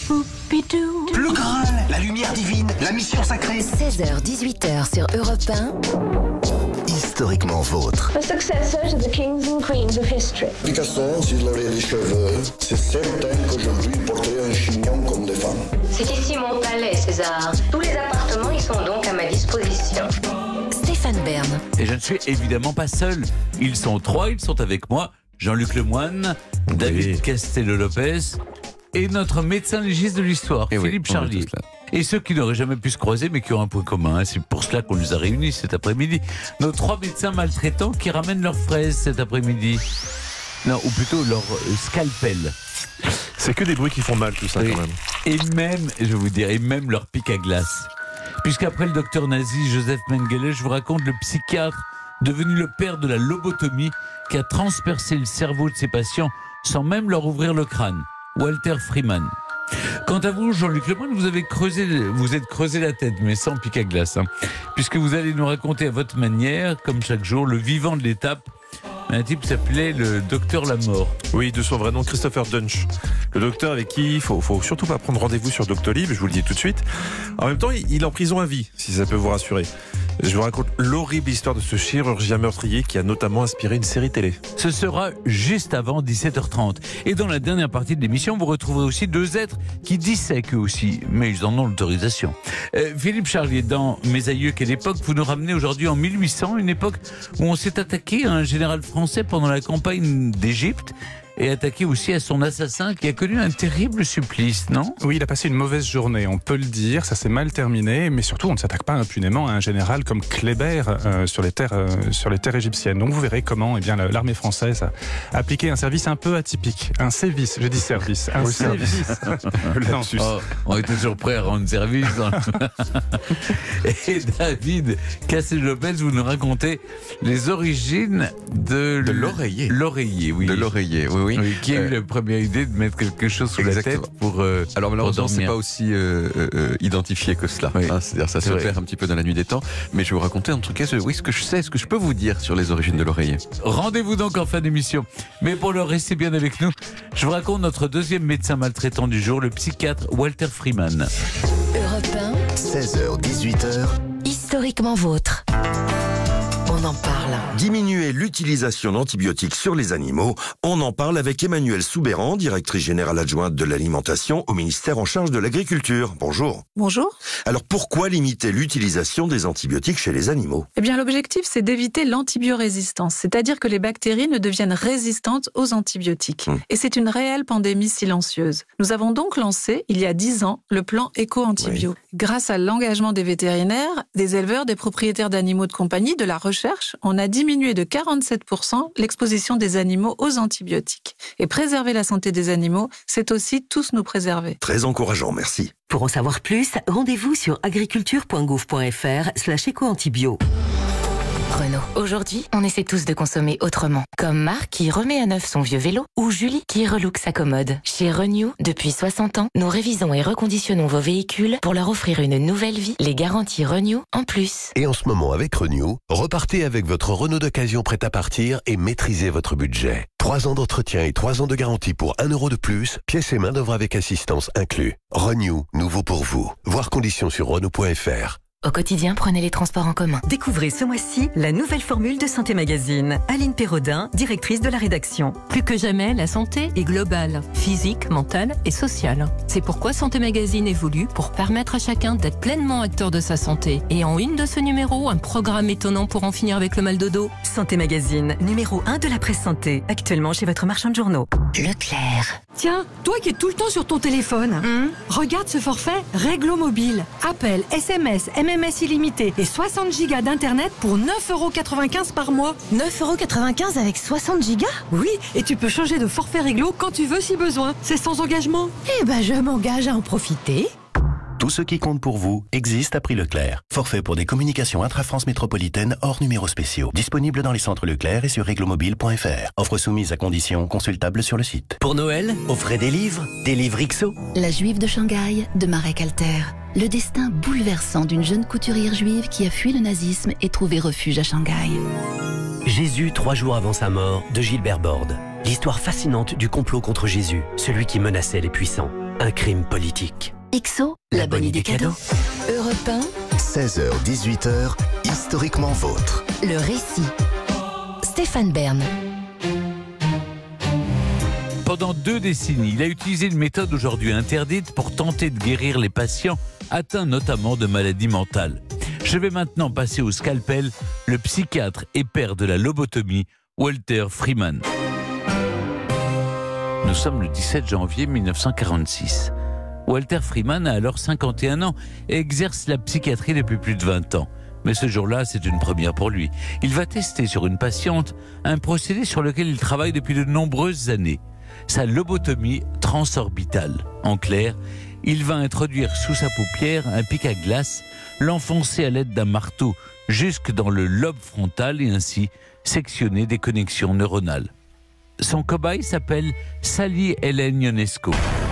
Poupidou. Le Graal, la lumière divine, la mission sacrée. 16h-18h sur Europe 1. Historiquement vôtre. The successor to the kings and queens of history. Picasso, s'il avait les cheveux, c'est certain que je lui porterais un chignon comme des femmes. C'est ici mon palais, César. Tous les appartements y sont donc à ma disposition. Stéphane Bern. Et je ne suis évidemment pas seul. Ils sont trois, ils sont avec moi. Jean-Luc Lemoyne, David Castello-Lopez et notre médecin légiste de l'histoire, Philippe Charlier. Et ceux qui n'auraient jamais pu se croiser, mais qui ont un point commun. C'est pour cela qu'on les a réunis cet après-midi. Nos trois médecins maltraitants qui ramènent leurs fraises cet après-midi. Non, ou plutôt leur scalpel. C'est que des bruits qui font mal, tout ça, quand même. Et même, je vais vous dire, et même leur pic à glace. Puisqu'après le docteur nazi Joseph Mengele, je vous raconte le psychiatre devenu le père de la lobotomie qui a transpercé le cerveau de ses patients sans même leur ouvrir le crâne. Walter Freeman. Quant à vous, Jean-Luc Lemoyne, vous êtes creusé la tête, mais sans pic à glace, puisque vous allez nous raconter à votre manière, comme chaque jour, le vivant de l'étape. Un type s'appelait le docteur Lamort. Oui, de son vrai nom, Christopher Dunch. Le docteur avec qui il faut surtout pas prendre rendez-vous sur Doctolib, je vous le dis tout de suite. En même temps, il est en prison à vie, si ça peut vous rassurer. Je vous raconte l'horrible histoire de ce chirurgien meurtrier qui a notamment inspiré une série télé. Ce sera juste avant 17h30. Et dans la dernière partie de l'émission, vous retrouverez aussi deux êtres qui dissèquent eux aussi, mais ils en ont l'autorisation. Philippe Charlier, dans Mes aïeux, quelle époque, vous nous ramenez aujourd'hui en 1800, une époque où on s'est attaqué à un général français pendant la campagne d'Égypte et attaqué aussi à son assassin qui a connu un terrible supplice, non ? Oui, il a passé une mauvaise journée, on peut le dire, ça s'est mal terminé, mais surtout on ne s'attaque pas impunément à un général comme Kléber sur les terres égyptiennes. Donc vous verrez comment l'armée française a appliqué un service un peu atypique, un sévice, je dis service, un sévice. On est toujours prêts à rendre service. Et David Castello-Lopez, vous nous racontez les origines de l'oreiller. L'oreiller, oui. De l'oreiller, oui. Oui, qui a eu la première idée de mettre quelque chose sous la tête pour alors malheureusement, c'est pas aussi identifié que cela. Oui. C'est-à-dire, ça se perd un petit peu dans la nuit des temps. Mais je vais vous raconter en tout cas ce que je sais, ce que je peux vous dire sur les origines de l'oreiller. Rendez-vous donc en fin d'émission. Mais pour le rester bien avec nous, je vous raconte notre deuxième médecin maltraitant du jour, le psychiatre Walter Freeman. Europe 1. 16h, 18h. Historiquement vôtre. On en parle. Diminuer l'utilisation d'antibiotiques sur les animaux, on en parle avec Emmanuelle Soubéran, directrice générale adjointe de l'alimentation au ministère en charge de l'agriculture. Bonjour. Bonjour. Alors pourquoi limiter l'utilisation des antibiotiques chez les animaux ? Eh bien, l'objectif, c'est d'éviter l'antibiorésistance, c'est-à-dire que les bactéries ne deviennent résistantes aux antibiotiques. Et c'est une réelle pandémie silencieuse. Nous avons donc lancé, il y a 10 ans, le plan Éco-Antibio. Oui. Grâce à l'engagement des vétérinaires, des éleveurs, des propriétaires d'animaux de compagnie, de la recherche, on a diminué de 47% l'exposition des animaux aux antibiotiques. Et préserver la santé des animaux, c'est aussi tous nous préserver. Très encourageant, merci. Pour en savoir plus, rendez-vous sur agriculture.gouv.fr/éco-antibio. Renault. Aujourd'hui, on essaie tous de consommer autrement. Comme Marc qui remet à neuf son vieux vélo ou Julie qui relook sa commode. Chez Renew, depuis 60 ans, nous révisons et reconditionnons vos véhicules pour leur offrir une nouvelle vie. Les garanties Renew en plus. Et en ce moment, avec Renew, repartez avec votre Renault d'occasion prêt à partir et maîtrisez votre budget. 3 ans d'entretien et 3 ans de garantie pour 1 euro de plus, pièces et main d'œuvre avec assistance inclus. Renew, nouveau pour vous. Voir conditions sur Renault.fr. Au quotidien, prenez les transports en commun. Découvrez ce mois-ci la nouvelle formule de Santé Magazine. Aline Perrodin, directrice de la rédaction. Plus que jamais, la santé est globale, physique, mentale et sociale. C'est pourquoi Santé Magazine évolue pour permettre à chacun d'être pleinement acteur de sa santé. Et en une de ce numéro, un programme étonnant pour en finir avec le mal de dos. Santé Magazine, numéro 1 de la presse santé, actuellement chez votre marchand de journaux. Leclerc. Tiens, toi qui es tout le temps sur ton téléphone, regarde ce forfait Réglo Mobile. Appel, SMS, MMS illimité et 60 gigas d'internet pour 9,95€ par mois. 9,95€ avec 60 gigas ? Oui, et tu peux changer de forfait Réglo quand tu veux si besoin. C'est sans engagement. Eh ben, je m'engage à en profiter. Tout ce qui compte pour vous existe à prix Leclerc. Forfait pour des communications intra-France métropolitaine hors numéros spéciaux. Disponible dans les centres Leclerc et sur réglomobile.fr. Offre soumise à conditions consultables sur le site. Pour Noël, offrez des livres XO. La Juive de Shanghai de Marek Alter. Le destin bouleversant d'une jeune couturière juive qui a fui le nazisme et trouvé refuge à Shanghai. Jésus 3 jours avant sa mort de Gilbert Borde. L'histoire fascinante du complot contre Jésus, celui qui menaçait les puissants. un crime politique. XO, la bonne idée cadeau. Europe 1, 16h, 18h, historiquement vôtre. le récit. Stéphane Bern. Pendant 2 décennies, il a utilisé une méthode aujourd'hui interdite pour tenter de guérir les patients atteints notamment de maladies mentales. Je vais maintenant passer au scalpel le psychiatre et père de la lobotomie, Walter Freeman. Nous sommes le 17 janvier 1946. Walter Freeman a alors 51 ans et exerce la psychiatrie depuis plus de 20 ans. Mais ce jour-là, c'est une première pour lui. Il va tester sur une patiente un procédé sur lequel il travaille depuis de nombreuses années. Sa lobotomie transorbitale. En clair, il va introduire sous sa paupière un pic à glace, l'enfoncer à l'aide d'un marteau jusque dans le lobe frontal et ainsi sectionner des connexions neuronales. Son cobaye s'appelle Sally Helen Ionesco.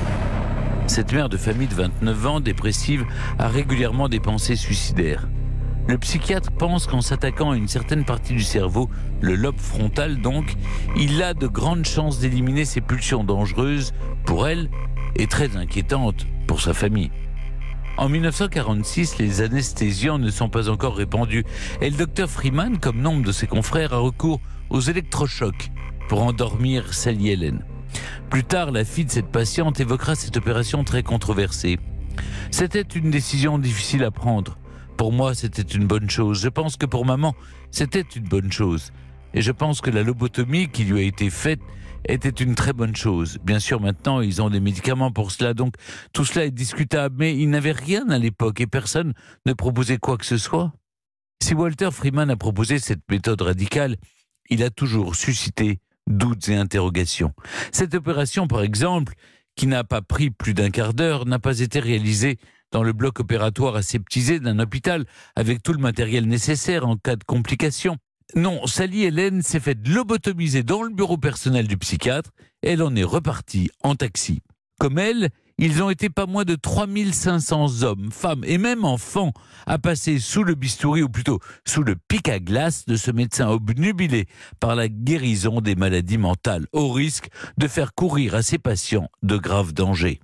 Cette mère de famille de 29 ans, dépressive, a régulièrement des pensées suicidaires. Le psychiatre pense qu'en s'attaquant à une certaine partie du cerveau, le lobe frontal donc, il a de grandes chances d'éliminer ces pulsions dangereuses pour elle et très inquiétantes pour sa famille. En 1946, les anesthésiants ne sont pas encore répandus et le docteur Freeman, comme nombre de ses confrères, a recours aux électrochocs pour endormir Sally Helen. Plus tard, la fille de cette patiente évoquera cette opération très controversée. C'était une décision difficile à prendre. Pour moi, c'était une bonne chose. Je pense que pour maman, c'était une bonne chose. Et je pense que la lobotomie qui lui a été faite était une très bonne chose. Bien sûr, maintenant, ils ont des médicaments pour cela, donc tout cela est discutable. Mais ils n'avaient rien à l'époque et personne ne proposait quoi que ce soit. Si Walter Freeman a proposé cette méthode radicale, il a toujours suscité doutes et interrogations. Cette opération, par exemple, qui n'a pas pris plus d'1 quart d'heure, n'a pas été réalisée dans le bloc opératoire aseptisé d'un hôpital avec tout le matériel nécessaire en cas de complications. Non, Sally Helen s'est faite lobotomiser dans le bureau personnel du psychiatre. Elle en est repartie en taxi. Comme elle, ils ont été pas moins de 3500 hommes, femmes et même enfants à passer sous le bistouri, ou plutôt sous le pic à glace de ce médecin obnubilé par la guérison des maladies mentales, au risque de faire courir à ses patients de graves dangers.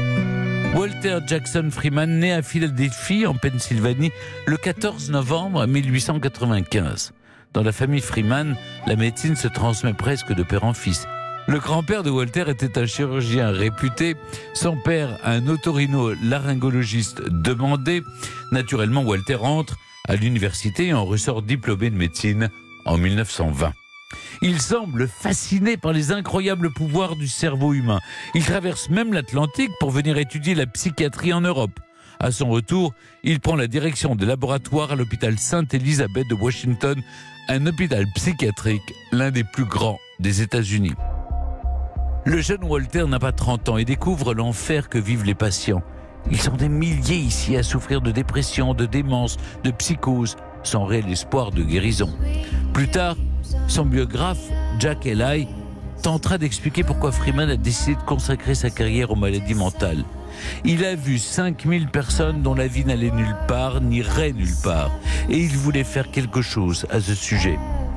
Walter Jackson Freeman naît à Philadelphie, en Pennsylvanie, le 14 novembre 1895. Dans la famille Freeman, la médecine se transmet presque de père en fils. Le grand-père de Walter était un chirurgien réputé, son père un otorino-laryngologiste demandé. Naturellement, Walter entre à l'université et en ressort diplômé de médecine en 1920. Il semble fasciné par les incroyables pouvoirs du cerveau humain. Il traverse même l'Atlantique pour venir étudier la psychiatrie en Europe. À son retour, il prend la direction des laboratoires à l'hôpital Sainte-Élisabeth de Washington, un hôpital psychiatrique, l'un des plus grands des États-Unis. Le jeune Walter n'a pas 30 ans et découvre l'enfer que vivent les patients. Ils sont des milliers ici à souffrir de dépression, de démence, de psychose, sans réel espoir de guérison. Plus tard, son biographe, Jack Ely, tentera d'expliquer pourquoi Freeman a décidé de consacrer sa carrière aux maladies mentales. Il a vu 5000 personnes dont la vie n'allait nulle part, n'irait nulle part. Et il voulait faire quelque chose à ce sujet.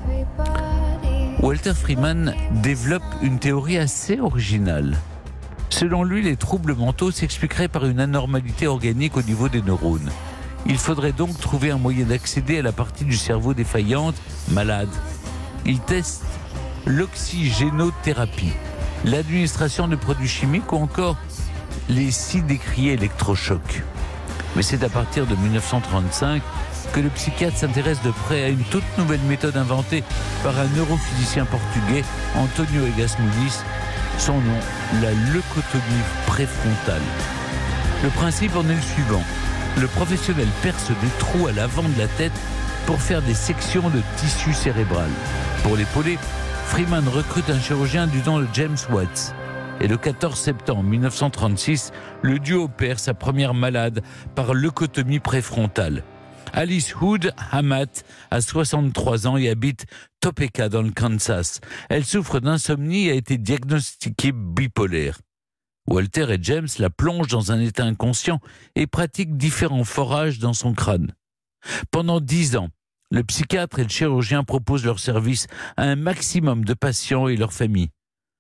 Walter Freeman développe une théorie assez originale. Selon lui, les troubles mentaux s'expliqueraient par une anormalité organique au niveau des neurones. Il faudrait donc trouver un moyen d'accéder à la partie du cerveau défaillante, malade. Il teste l'oxygénothérapie, l'administration de produits chimiques ou encore les si décriés électrochocs. Mais c'est à partir de 1935 que le psychiatre s'intéresse de près à une toute nouvelle méthode inventée par un neurophysicien portugais, Antonio Egas Muniz. Son nom, la leucotomie préfrontale. Le principe en est le suivant. Le professionnel perce des trous à l'avant de la tête pour faire des sections de tissu cérébral. Pour l'épauler, Freeman recrute un chirurgien du nom de James Watts. Et le 14 septembre 1936, le duo opère sa première malade par leucotomie préfrontale. Alice Hood Hamat a 63 ans et habite Topeka dans le Kansas. Elle souffre d'insomnie et a été diagnostiquée bipolaire. Walter et James la plongent dans un état inconscient et pratiquent différents forages dans son crâne. Pendant 10 ans, le psychiatre et le chirurgien proposent leurs services à un maximum de patients et leurs familles.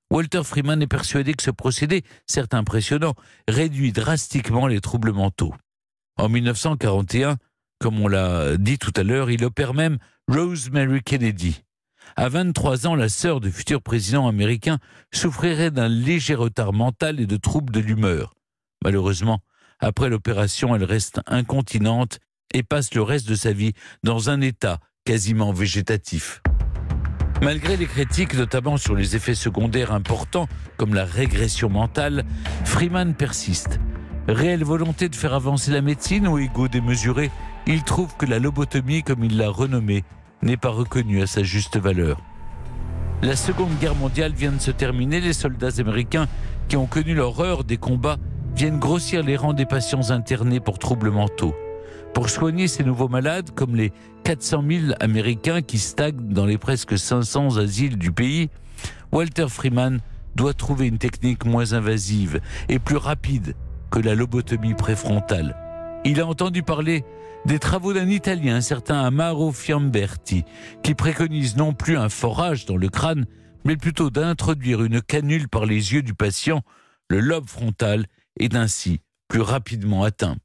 Walter Freeman est persuadé que ce procédé, certes impressionnant, réduit drastiquement les troubles mentaux. En 1941, comme on l'a dit tout à l'heure, il opère même Rosemary Kennedy. À 23 ans, la sœur du futur président américain souffrirait d'un léger retard mental et de troubles de l'humeur. Malheureusement, après l'opération, elle reste incontinente et passe le reste de sa vie dans un état quasiment végétatif. Malgré les critiques, notamment sur les effets secondaires importants, comme la régression mentale, Freeman persiste. Réelle volonté de faire avancer la médecine ou ego démesuré, il trouve que la lobotomie, comme il l'a renommée, n'est pas reconnue à sa juste valeur. La Seconde Guerre mondiale vient de se terminer. Les soldats américains qui ont connu l'horreur des combats viennent grossir les rangs des patients internés pour troubles mentaux. Pour soigner ces nouveaux malades, comme les 400 000 Américains qui stagnent dans les presque 500 asiles du pays, Walter Freeman doit trouver une technique moins invasive et plus rapide que la lobotomie préfrontale. Il a entendu parler des travaux d'un Italien, un certain Amaro Fiamberti, qui préconise non plus un forage dans le crâne, mais plutôt d'introduire une canule par les yeux du patient. Le lobe frontal est ainsi plus rapidement atteint.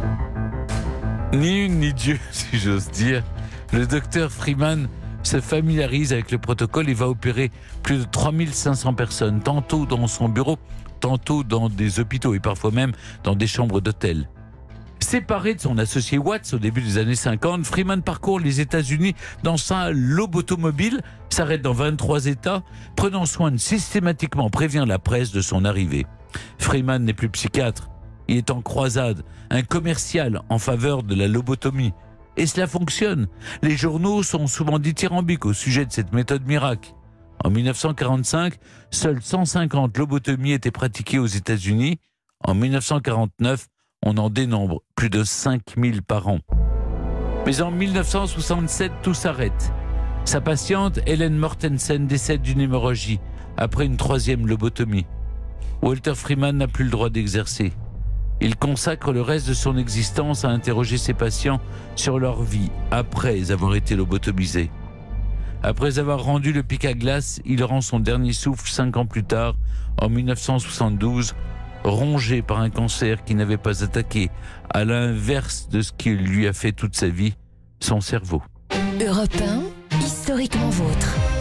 Ni une ni Dieu, si j'ose dire, le docteur Freeman se familiarise avec le protocole et va opérer plus de 3500 personnes, tantôt dans son bureau, tantôt dans des hôpitaux et parfois même dans des chambres d'hôtel. Séparé de son associé Watts au début des années 50, Freeman parcourt les États-Unis dans sa lobotomobile, s'arrête dans 23 États, prenant soin de systématiquement prévenir la presse de son arrivée. Freeman n'est plus psychiatre, il est en croisade, un commercial en faveur de la lobotomie. Et cela fonctionne. Les journaux sont souvent dithyrambiques au sujet de cette méthode miracle. En 1945, seules 150 lobotomies étaient pratiquées aux États-Unis. En 1949, on en dénombre plus de 5000 par an. Mais en 1967, tout s'arrête. Sa patiente, Helen Mortensen, décède d'une hémorragie après une 3e lobotomie. Walter Freeman n'a plus le droit d'exercer. Il consacre le reste de son existence à interroger ses patients sur leur vie après avoir été lobotomisés. Après avoir rendu le pic à glace, il rend son dernier souffle 5 ans plus tard, en 1972, rongé par un cancer qui n'avait pas attaqué, à l'inverse de ce qu'il lui a fait toute sa vie, son cerveau. Europe 1, historiquement vôtre.